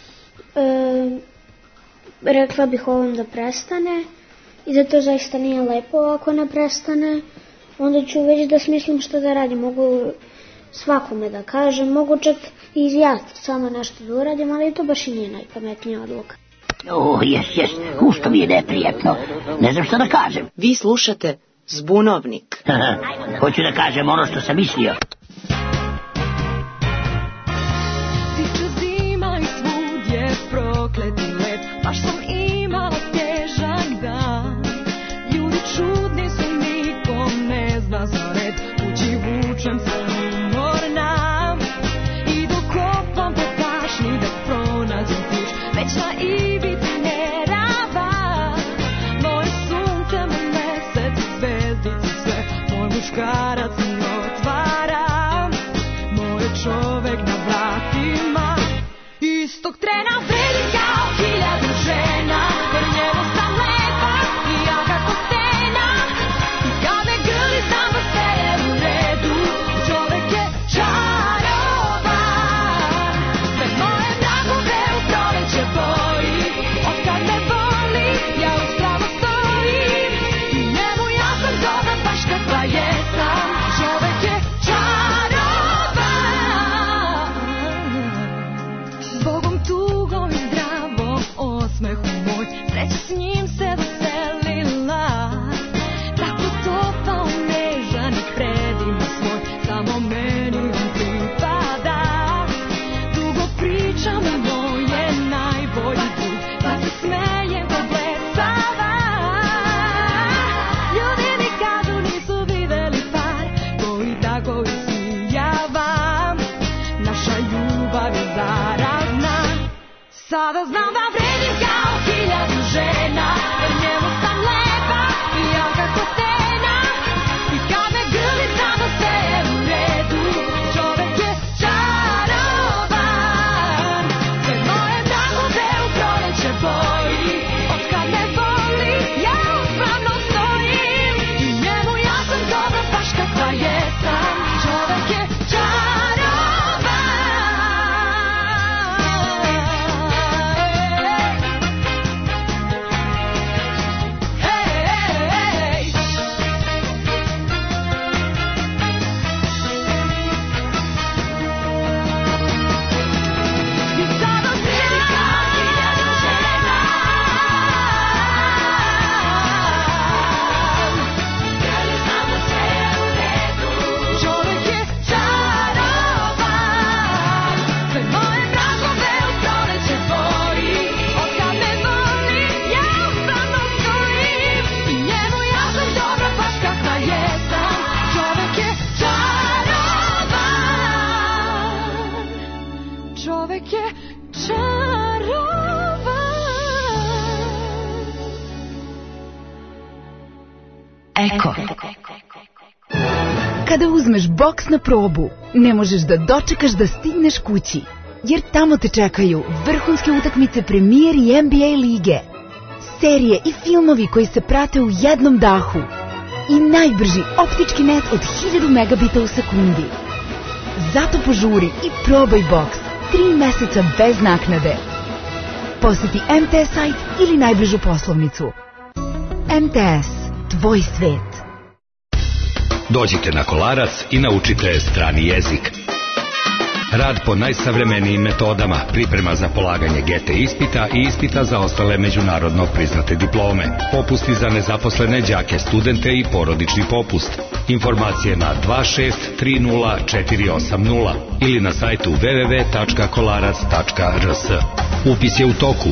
Rekla bih ovom da prestane, i da to zaista nije lepo ako ne prestane, onda ću već da smislim što da radim. Mogu svakome da kažem, mogu čak i ja samo nešto da uradim, ali to baš i nije najpametnija odluka. Jes, ušto mi je neprijatno, ne znam što da kažem. Vi slušate Zbunovnik. Hoću da kažem ono što sam mislio. Siče zima i svud je prokleti let, baš sam imala težak dan. Ljudi čudni su, nikom ne zna za red, kući vučem se umorna. I dok kopam po pašnji da pronađem ključ, već na ivici nerava. Moje sunce, moj mesec, zvezdice sve, moj muškarac mi otvara. Moj čovek na vratima, istog trena vredim kao 1000 žena, jer njemu sam lepa i jaka ko stena. I kad me grli znam da sve je u redu, čovek je čarovan. Sve moje dragove u proleće boji, otkad me voli ja uspravo stojim. I njemu ja sam dobra baš kakva jesam, čovek je čarovan. Zbogom tugom i zdravom osmehu moj, sreća s njim se veselila. Tako topao, nežan i predivno svoj, samo meni on pripada. Dugo pričam i moje najbolji drug, pa se smejem ko blesava. Ljudi mi kažu nisu videli par koji tako isijava. Naša ljubav je zarazna, sada znam da vredim kao 1000 žena, jer njemu sam lepa i jaka ko stena. I kad me grli znam da sve je u redu, čovek je čarovan. Sve moje dragove u proleće boji, otkad me voli ja uspravno stojim. I njemu ja sam dobra baš kakva jesam, čovek je Eko. Kada uzmeš boks na probu, ne možeš da dočekaš da stigneš kući, jer tamo te čekaju vrhunske utakmice Premier i NBA lige, serije i filmovi koji se prate u jednom dahu i najbrži optički net od 1000 megabita u sekundi. Zato požuri i probaj boks 3 meseca bez naknade. Poseti MTS sajt ili najbližu poslovnicu. MTS, tvoj svet. Dođite na Kolarac i naučite strani jezik. Rad po najsavremenijim metodama, priprema za polaganje GT ispita i ispita za ostale međunarodno priznate diplome. Popusti za nezaposlene đake, studente i porodični popust. Informacije na 2630 ili na sajtu www.kolarac.rs. Upis je u toku.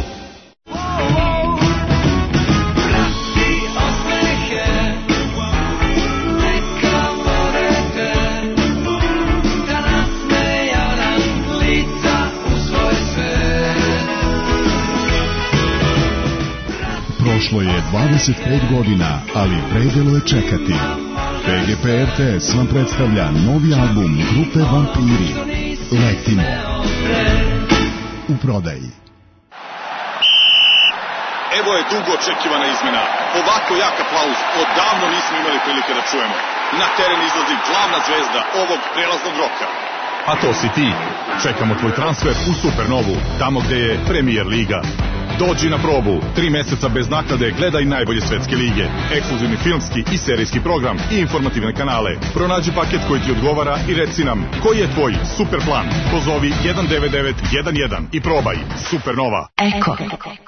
Prošlo je 25 godina, ali vredelo je čekati. PGP RTS vam predstavlja novi album grupe Vampiri. Letimo. U prodaji. Evo je dugo očekivana izmena. Ovako jak aplauz odavno nismo imali prilike da čujemo. Na teren izlazi glavna zvezda ovog prelaznog roka. A to si ti. Čekamo tvoj transfer u Supernovu, tamo gde je Premier Liga. Dođi na probu. 3 meseca bez naknade gledaj najbolje svetske lige. Ekskluzivni filmski i serijski program i informativne kanale. Pronađi paket koji ti odgovara i reci nam koji je tvoj super plan. Pozovi 19911 i probaj Supernova. Eko.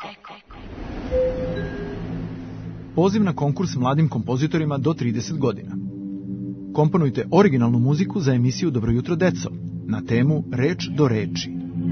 Poziv na konkurs mladim kompozitorima do 30 godina. Komponujte originalnu muziku za emisiju Dobro jutro deco na temu Reč do reči.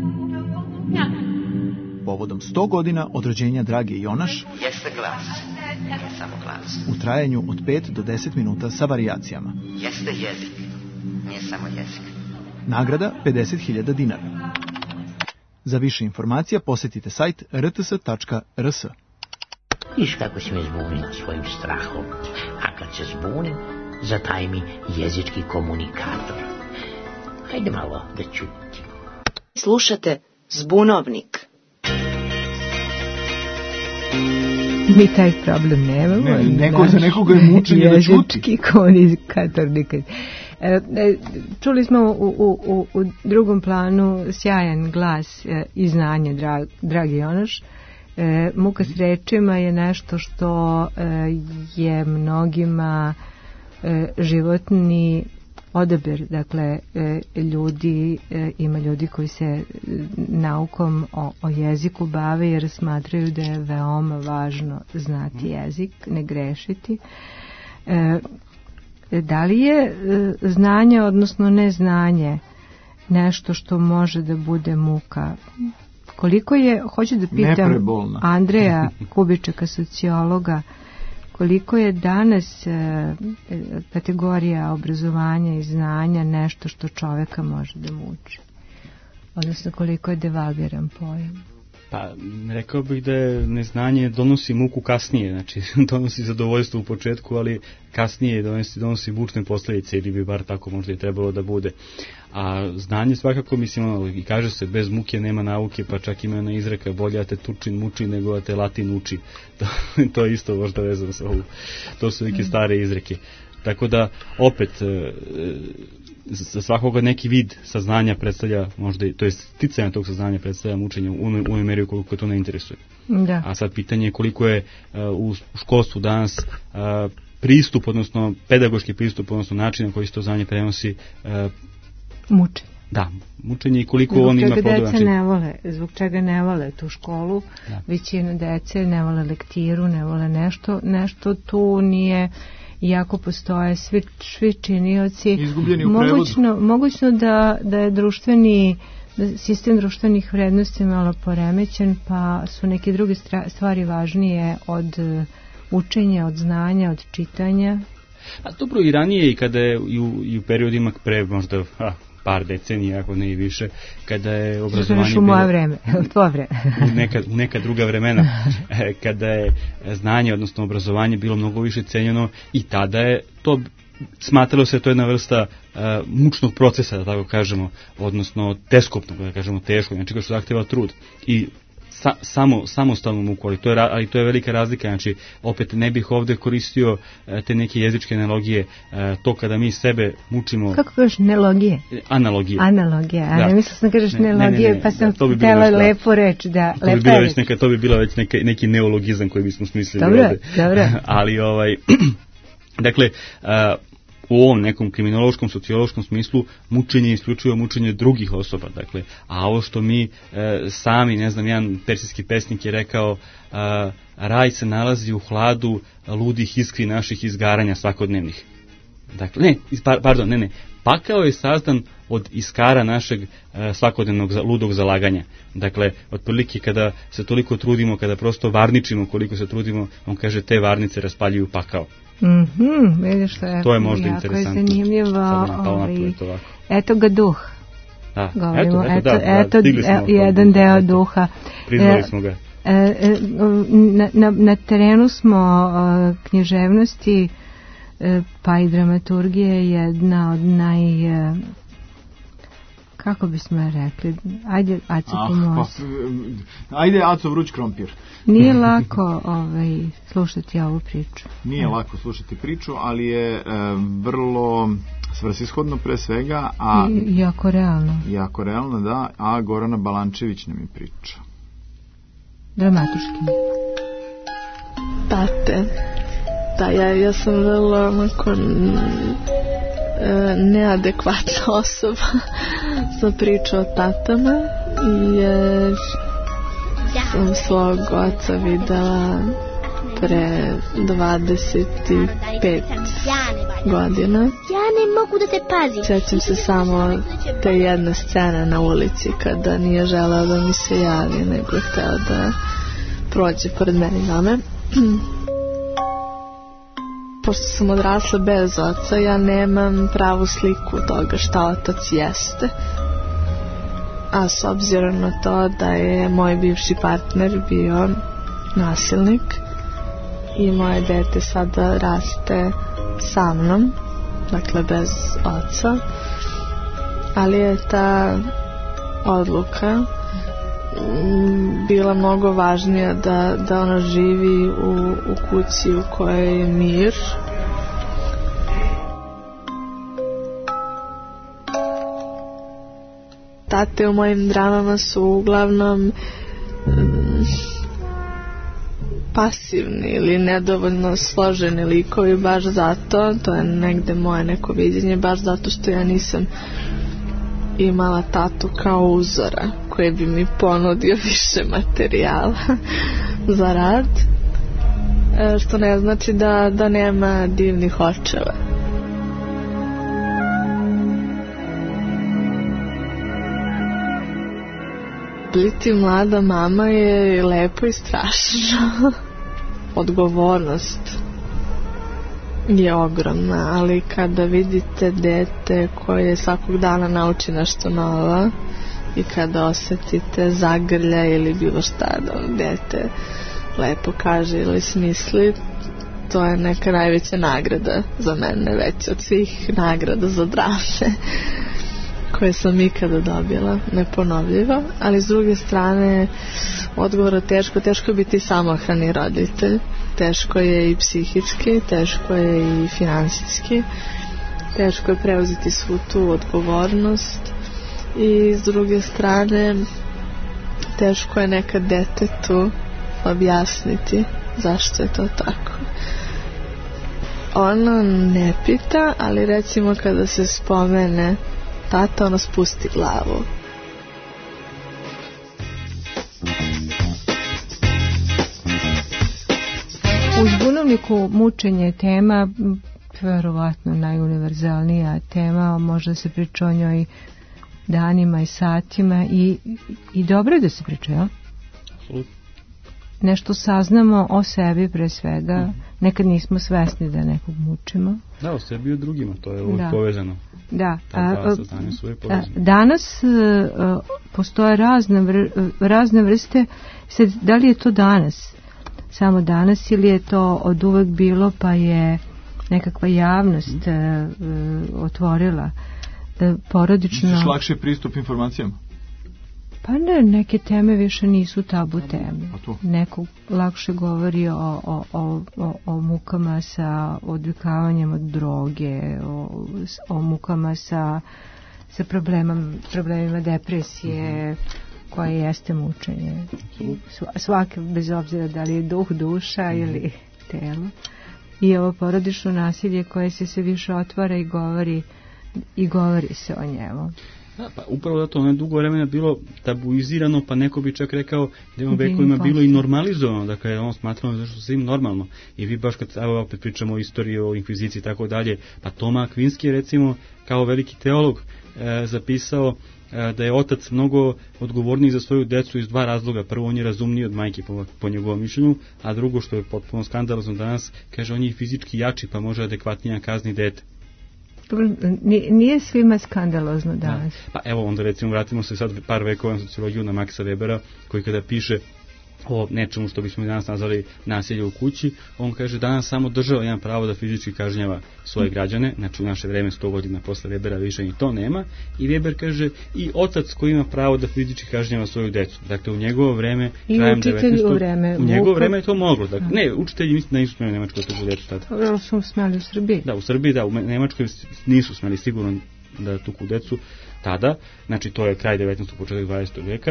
Povodom 100 godina od rođenja Drage Jonaš Jeste glas, nije samo glas. u trajanju od 5 do 10 minuta sa varijacijama. Jeste jezik, nije samo jezik. Nagrada 50.000 dinara. Za više informacija posjetite sajt rts.rs. Viš kako si me zbunio svojim strahom, a kad se zbunim, zataj mi jezički komunikator. Hajde malo da čutim. Slušate Zbunovnik. Mi taj problem nemamo. Za nekoga je mučenje da čuti. Jezički komunikator nikad. Čuli smo u drugom planu sjajan glas i znanje Dragi Jonaš. Muka s rečima je nešto što je mnogima životni odabir. Dakle, ima ljudi koji se naukom o jeziku bave jer smatraju da je veoma važno znati jezik, ne grešiti. Da li je znanje, odnosno neznanje, nešto što može da bude muka? Koliko je, hoću da pitam neprebolna. Andreja Kubičeka, sociologa, koliko je danas kategorija obrazovanja i znanja nešto što čoveka može da muči? Odnosno koliko je devalviran pojam? Pa, rekao bih da je neznanje donosi muku kasnije, znači donosi zadovoljstvo u početku, ali kasnije donosi mučne posljedice, ili bi bar tako možda i trebalo da bude. A znanje svakako, mislim, i kaže se, bez muke nema nauke, pa čak ima ona izreka, bolje da te tučin muči nego da te latin uči. To je isto možda vezano sa ovu. To su neke stare izreke. Tako da, opet, za svakoga neki vid saznanja predstavlja, možda, to je sticanje tog saznanja predstavlja mučenje u onoj meri koliko to ne interesuje. Da. A sad pitanje je koliko je u školstvu danas pristup, odnosno pedagoški pristup, odnosno način na koji se to znanje prenosi mučenje. Da, mučenje i koliko on ima plodovan. Zbog čega ne vole tu školu, da. Većina dece ne vole lektiru, ne vole nešto tu nije, iako postoje svi činioci. Izgubljeni u prevodu. Mogućno da je sistem društvenih vrednosti malo poremećen, pa su neke druge stvari važnije od učenja, od znanja, od čitanja. A dobro, i ranije, i kada je i u periodima pre možda par decenija, ako ne i više, kada je obrazovanje bilo... u moje vreme, u tvoje vreme. u neka druga vremena, kada je znanje, odnosno obrazovanje bilo mnogo više cenjeno, i tada je to smatralo se to jedna vrsta mučnog procesa, da tako kažemo, odnosno teskopnog, da kažemo teško, znači što zahteva trud. I samostalnu muku, ali to je velika razlika, znači opet ne bih ovdje koristio te neke jezičke analogije, to kada mi sebe mučimo... Kako kažeš nelogije? Analogije. A ne mislim da kažeš nelogije, pa sam htjela lepo reći. To bi bilo već neki neologizam koji bismo smislili ovdje. Dobro. Ali dakle, u ovom nekom kriminološkom, sociološkom smislu mučenje je isključivo mučenje drugih osoba, dakle, a ovo što mi sami, ne znam, jedan persijski pesnik je rekao, raj se nalazi u hladu ludih iskri naših izgaranja svakodnevnih. Dakle, ne, pakao je sazdan od iskara našeg svakodnevnog ludog zalaganja. Dakle, otprilike kada se toliko trudimo, kada prosto varničimo koliko se trudimo, on kaže te varnice raspaljuju pakao. Vidiš što je, to je možda interesantno. Zanimljivo. Eto ga duh. Eto jedan deo duha. Priznali smo ga. Na terenu smo književnosti, pa i dramaturgije jedna od kako bismo rekli, ajde Aco pomozi. Ajde Aco vruć krompir. Nije lako slušati ovu priču. Nije lako slušati priču, ali je vrlo svrsishodno pre svega. Jako realno. Jako realno, da, a Gorana Balančević nam je priča. dramaturškinje. Tate. Da, ja sam vrlo onako neadekvatna osoba za priču o tatama, jer sam svog oca videla pre 25 godina. Ja ne mogu da te pazim. Sjećam se samo te jedne scene na ulici kada nije želeo da mi se javi, nego je hteo da prođe pored mene i mame. Pošto sam odrasla bez oca, ja nemam pravu sliku toga šta otac jeste. A s obzirom na to da je moj bivši partner bio nasilnik i moje dete sada raste sa mnom, dakle bez oca, ali je ta odluka bila mnogo važnija da ona živi u kući u kojoj je mir. Tate u mojim dramama su uglavnom pasivni ili nedovoljno složeni likovi, baš zato, to je negde moje neko viđenje, baš zato što ja nisam imala tatu kao uzora koji bi mi ponudio više materijala za rad, što ne znači da nema divnih očeva. Biti mlada mama je lepo i strašno. Odgovornost je ogromna, ali kada vidite dete koje svakog dana nauči nešto novo i kada osetite zagrlja ili bilo šta da dete lepo kaže ili smisli, to je neka najveća nagrada za mene, veća od svih nagrada za drame koje sam ikada dobila, neponovljivo. Ali s druge strane, odgovora teško je biti samohrani roditelj, teško je i psihički, teško je i finansijski, teško je preuzeti svu tu odgovornost i s druge strane teško je nekad detetu objasniti zašto je to tako. Ono ne pita, ali recimo kada se spomene tata, ono spusti glavu. U Zbunovniku mučenje je tema, verovatno najuniverzalnija tema, možda se priča o njoj danima i satima i dobro je da se priča, jel? Nešto saznamo o sebi pre svega, nekad nismo svesni da nekog mučimo. Da, o sebi i o drugima, to je uvijek povezano. Da. Danas postoje razne vrste, sad, da li je to danas, samo danas, ili je to od uvek bilo pa je nekakva javnost otvorila porodično... Misliš lakše pristup informacijama? Pa ne, neke teme više nisu tabu teme. Neko lakše govori o mukama sa odvikavanjem od droge, o mukama sa problemima depresije, koje jeste mučenje. Svake, bez obzira da li je duh, duša ili telo. I ovo porodično nasilje koje se sve više otvara i govori se o njemu. Da, pa upravo zato ono je dugo vremena bilo tabuizirano, pa neko bi čak rekao da je vekovima bilo i normalizovano, dakle je on smatrano zašto se im normalno. I vi baš kad opet pričamo o istoriji, o inkviziciji i tako dalje, pa Toma Akvinski je recimo kao veliki teolog zapisao da je otac mnogo odgovorniji za svoju decu iz dva razloga. Prvo, on je razumniji od majke po njegovom mišljenju, a drugo, što je potpuno skandalozno danas, kaže on je fizički jači pa može adekvatnije kazni dete. Nije svima skandalozno danas. Da. Pa evo onda recimo vratimo se sad par vekova na sociologiju na Maxa Webera, koji kada piše o nečemu što bismo danas nazvali nasilje u kući, on kaže danas samo država ima pravo da fizički kažnjava svoje građane, znači u naše vreme 100 godina posle Webera više ni to nema, i Weber kaže i otac koji ima pravo da fizički kažnjava svoju decu. Dakle u njegovo vreme, krajem 19. U njegovo vreme je to moglo. Dakle, ne, učitelji mislim da nisu smjeli u Nemačkoj da tuku decu tada. Dobro su smjeli u Srbiji. Da, u Srbiji, da, u Nemačkoj nisu smjeli sigurno da tuku decu tada, znači to je kraj 19. početak 20. veka.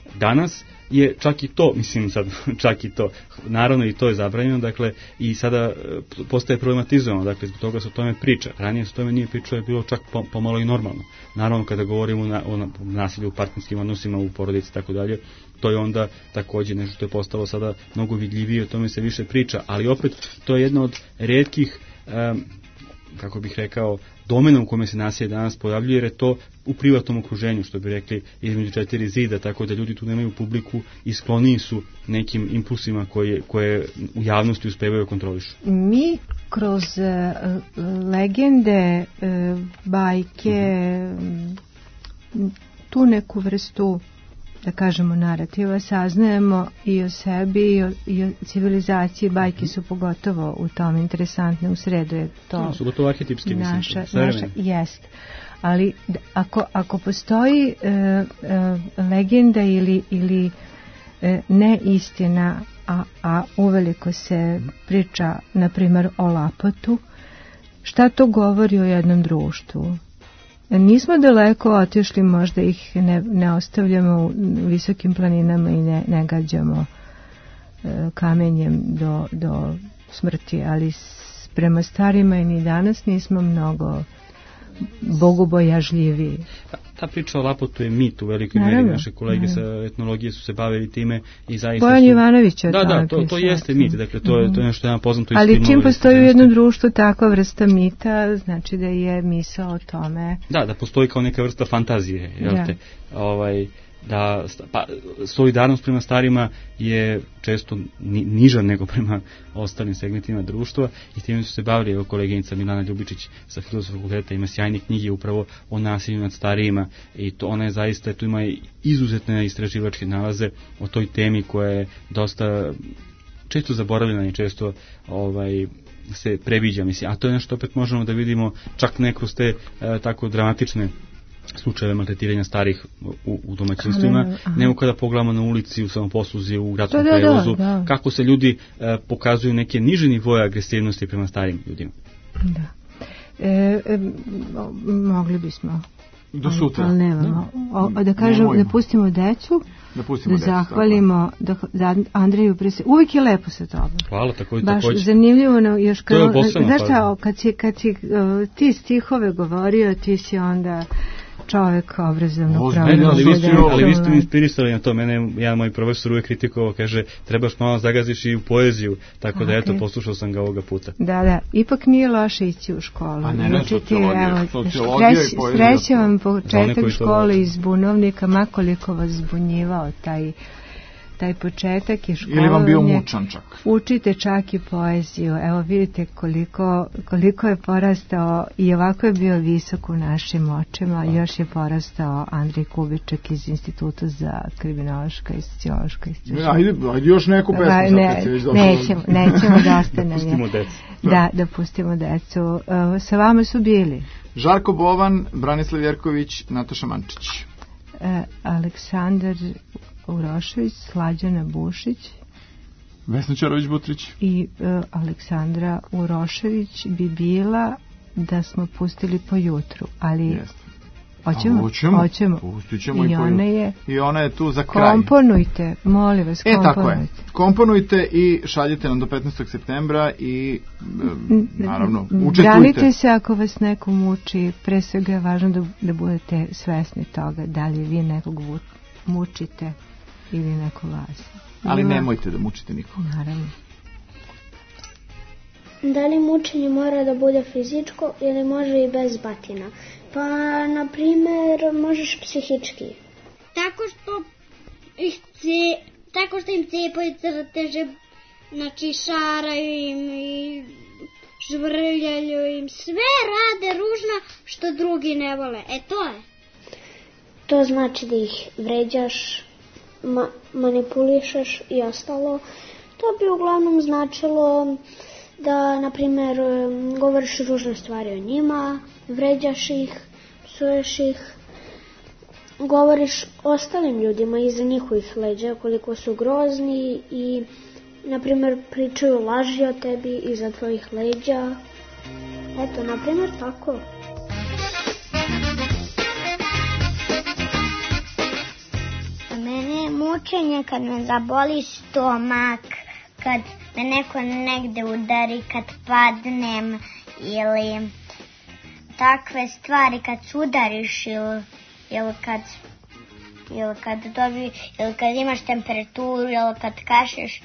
Danas je čak i to, mislim sad, čak i to, naravno i to je zabranjeno, dakle, i sada postaje problematizovano, dakle, zbog toga se o tome priča. Ranije se o tome nije pričao, je bilo čak pomalo i normalno. Naravno, kada govorimo o nasilju u partnerskim odnosima, u porodici i tako dalje, to je onda takođe nešto što je postalo sada mnogo vidljivije, o tome se više priča, ali opet to je jedna od retkih, kako bih rekao, domena u kome se nasilje danas pojavljuje, jer je to u privatnom okruženju, što bi rekli, između 4 zida, tako da ljudi tu nemaju publiku i skloniji su nekim impulsima koje u javnosti uspevaju kontrolišu. Mi kroz legende, bajke, tu neku vrstu, da kažemo, narativa saznajemo i o sebi i o civilizaciji. Bajke su pogotovo u tom interesantne, u sredu je to su gotovo arhetipski, naša jest. Ali ako postoji legenda ili neistina, a uveliko se priča na primjer o Lapotu, šta to govori o jednom društvu? Nismo daleko otišli, možda ih ne ostavljamo u visokim planinama i ne gađamo kamenjem do smrti, ali prema starima i ni danas nismo mnogo bogobojažljiviji. Ta priča o Lapotu je mit u velikoj meri. Naše kolege sa etnologije su se bavili time i zaista Bojan Jovanović je to jeste mit, dakle to je nešto nam poznato. Ali čim postoji u jednom društvu takva vrsta mita, znači da je misao o tome. Da postoji kao neka vrsta fantazije, jel te? Solidarnost prema starima je često niža nego prema ostalim segmentima društva i time su se bavili, evo, koleginica Milana Ljubičić sa Filozofskog fakulteta ima sjajne knjige upravo o nasilju nad starijima i to ona je zaista, tu ima izuzetne istraživačke nalaze o toj temi koja je dosta često zaboravljena i često se previđa, mislim, a to je nešto opet možemo da vidimo čak ne kroz te tako dramatične slučajeve maltretiranja starih u domaćinstvima, nego kada pogledamo na ulici, u samoposluzi, u gradskom prevozu, kako se ljudi pokazuju neke niže nivoje agresivnosti prema starim ljudima. Da. Mogli bismo. Do sutra. Ali nemamo. Da kažem, da pustimo decu, da zahvalimo Andreju uvijek je lepo sa tobom. Hvala, također. Baš zanimljivo, još znaš šta, kad si ti stihove govorio, ti si onda čovjek obrazovno pravno. Ali vi ste mi inspirisali na to. Mene jedan moj profesor uvijek kritikovao, kaže, trebaš malo zagaziš i u poeziju, tako da eto, poslušao sam ga ovoga puta. Da, ipak nije loše ići u školu. Pa ne, sociologija i poezija. Sreće vam početak škole iz Bunovnika, makoliko vas zbunjivao taj početak je školovanje. Ili vam bio mučan čak. Učite čak i poeziju. Evo vidite koliko je porastao i ovako je bio visok u našim očima. Još je porastao Andrej Kubiček iz Instituta za kriminološka i sociološka istraživanja. Ajde još neku pesmu. Nećemo da ostane. Pustimo decu. Da pustimo decu. Sa vama su bili Žarko Bovan, Branislav Jerković, Nataša Mančić. Aleksandar Urošević, Slađana Bušić, Vesna Ćorović-Butrić i Aleksandra Urošević bi bila da smo pustili po jutru, ali hoćemo. Pustit ćemo i ona je tu za kraj. Komponujte, molim vas, komponujte. Tako je. Komponujte i šaljite nam do 15. septembra i naravno učestvujte. Branite se ako vas neko muči, pre svega je važno da budete svesni toga da li vi nekog mučite ili neko vas. Ali nemojte da mučite nikog. Naravno. Da li mučenje mora da bude fizičko ili može i bez batina? Pa, na primjer, možeš psihički. Tako što im cepaju crteže, znači šaraju im i žvrljaju im, sve rade ružno što drugi ne vole. To je. To znači da ih vređaš, manipulišeš i ostalo. To bi uglavnom značilo da, na primjer, govoriš ružne stvari o njima, vređaš ih, psuješ ih, govoriš ostalim ljudima iza njihovih leđa koliko su grozni i, na primjer, pričaju laži o tebi iza tvojih leđa. Eto, na primjer, tako. Mene mučenje kad me zaboli stomak, kad me neko negde udari, kad padnem ili takve stvari, kad se udariš ili kad imaš temperaturu ili kad kašeš.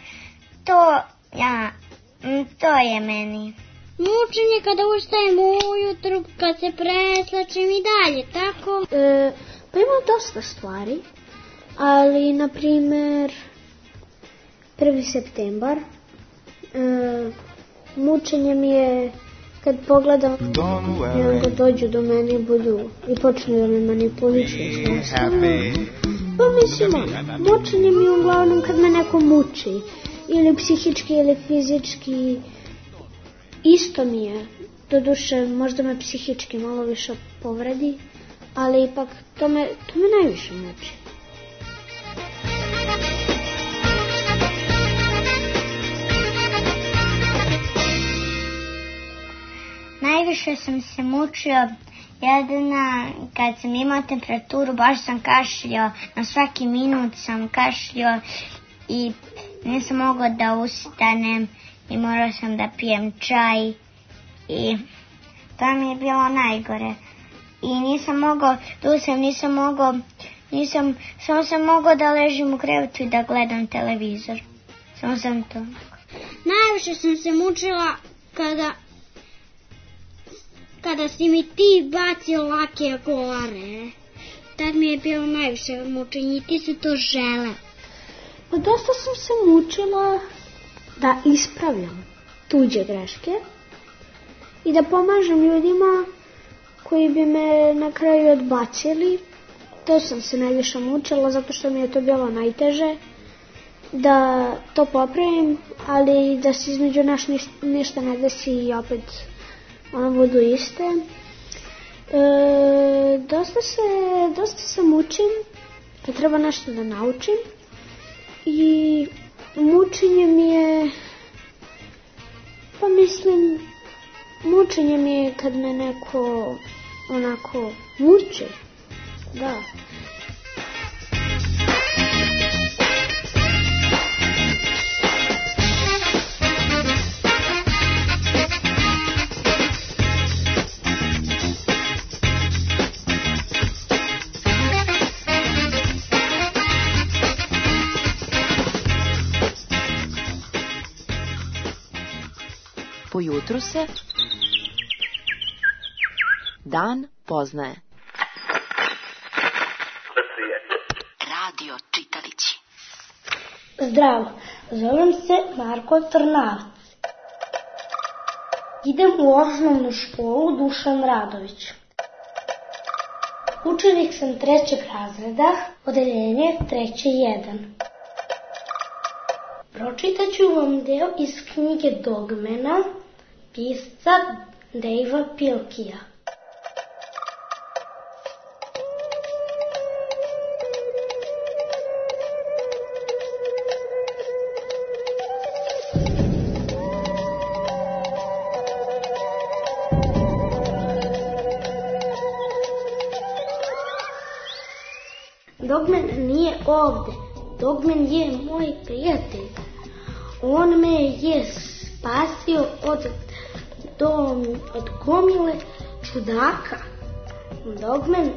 To je meni. Mučenje kada ustajem ujutru, kad se preslačim i dalje, tako? Pa ima dosta stvari, ali na primer 1. septembar, mučenje mi je kad pogledam da dođu do mene i počnu da me manipulišu. Pa mislim, mučenje mi je uglavnom kad me neko muči, ili psihički ili fizički. Isto mi je, doduše možda me psihički malo više povredi, ali ipak to me najviše muči. Najviše sam se mučio kad sam imao temperaturu, baš sam kašljao, na svaki minut sam kašljao i nisam mogao da ustanem i morao sam da pijem čaj i to mi je bilo najgore. I nisam mogao da ustanem, samo sam mogao da ležim u krevetu i da gledam televizor. Samo sam to. Najviše sam se mučila kada si mi ti bacio lake gore. Tad mi je bilo najviše mučenje i ti se to žele. Pa dosta sam se mučila da ispravljam tuđe greške i da pomažem ljudima koji bi me na kraju odbacili. To sam se najviše mučila zato što mi je to bilo najteže da to popravim, ali da se između nas ništa ne desi i opet one budu iste. Dosta se mučim kad treba nešto da naučim i mučenje mi je, pa mislim, mučenje mi je kad me neko onako muči, da. Po jutru se dan poznaje. Radio čitalići. Zdravo, zovem se Marko Trnavac. Idem u osnovnu školu Dušan Radović. Učenik sam 3. razreda, odeljenje 3.1. Pročitat ću vam deo iz knjige Dogmena, pisca Davea Pilkija. Dogmen nije ovde. Dogmen je moj prijatelj. On me je spasio od gomile čudaka. Dogmen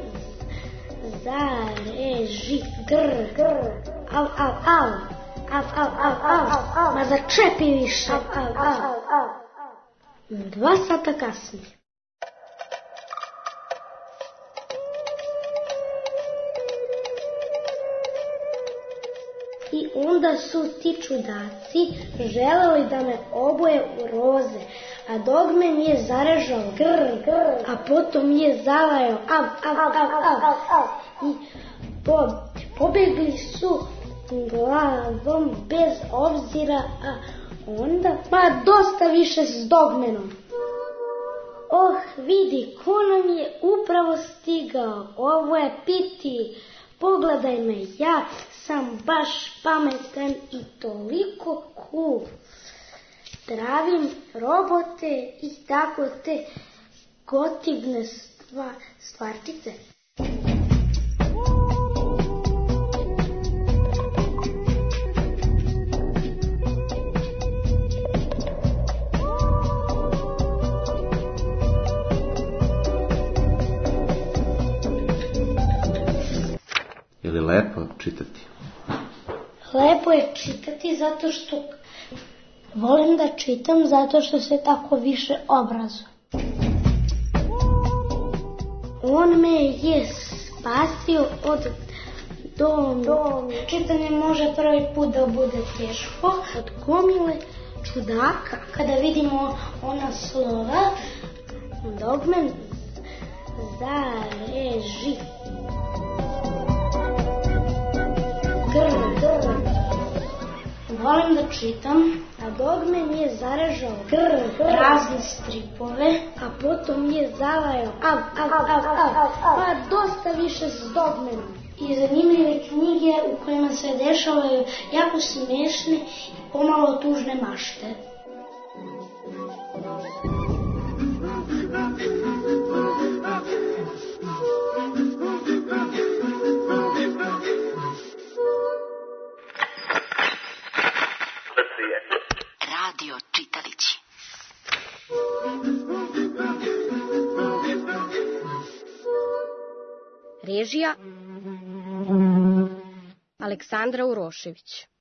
zareži au, ma začepi više, 2 sata kasnije. I onda su ti čudaci želeli da me oboje u roze, a Dogmen je zarežao a potom je zalajao i pobegli su glavom bez obzira, a onda dosta više s Dogmenom. Vidi, ko nam je upravo stigao, ovo je Piti. Pogledaj me, ja sam baš pametan i toliko cool. Travim robote i tako te gotivne stvarčice. li lepo čitati? Lepo je čitati zato što volim da čitam zato što se tako više obrazuje. On me je spasio od doma. Čitanje može prvi put da bude teško. Od gomile čudaka. Kada vidimo ona slova, dogmen zareži. Volim da čitam, a dogmen je zarežao razne stripove, a potom je zavajao pa dosta više s dogmenom. I zanimljive knjige u kojima se dešavaju jako smešne i pomalo tužne mašte. Radio Čitalići. Režija Aleksandra Urošević.